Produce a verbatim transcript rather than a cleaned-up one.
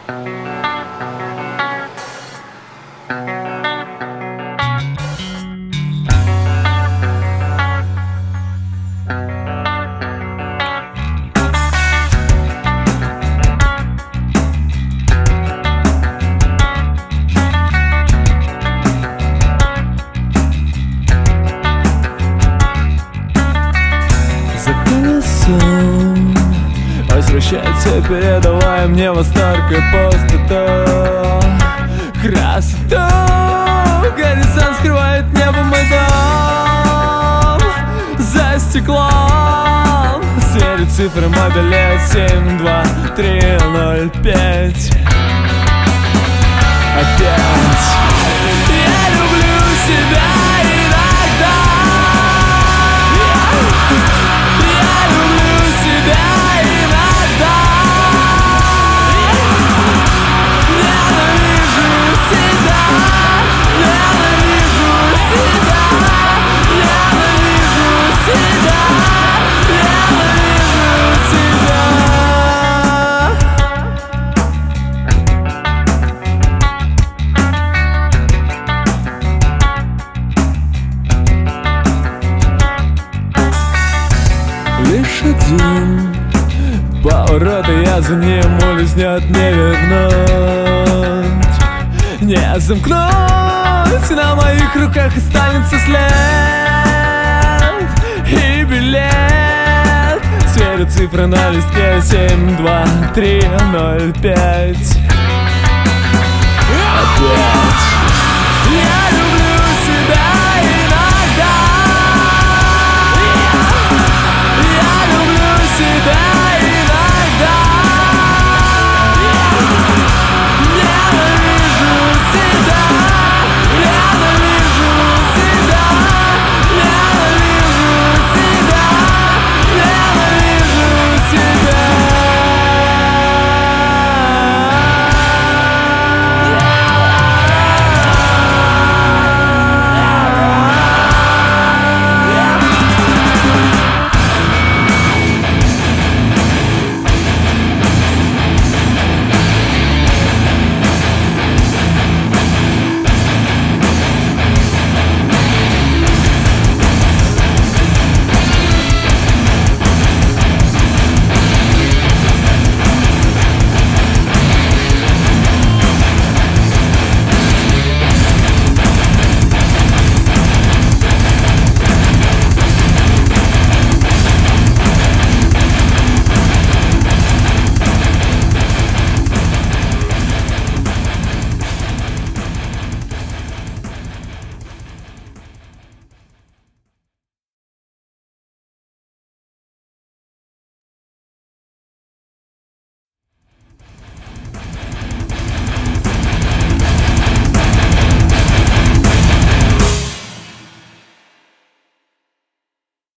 Возвращайся, передавай мне восторг и пустоту, красоту. Горизонт скрывает небо, мой дом. За стеклом сверит цифры мобиля семь, два, три, ноль, пять. Опять я люблю себя иногда. Я люблю себя иногда. Ненавижу себя. Ненавижу себя. Ненавижу себя. Ненавижу себя. Лишь один поворот, и я за ним улизнет не вернуть, не замкнуть. На моих руках останется след и билет. Сверю цифры на листке семь, два, три, ноль, пять. Опять я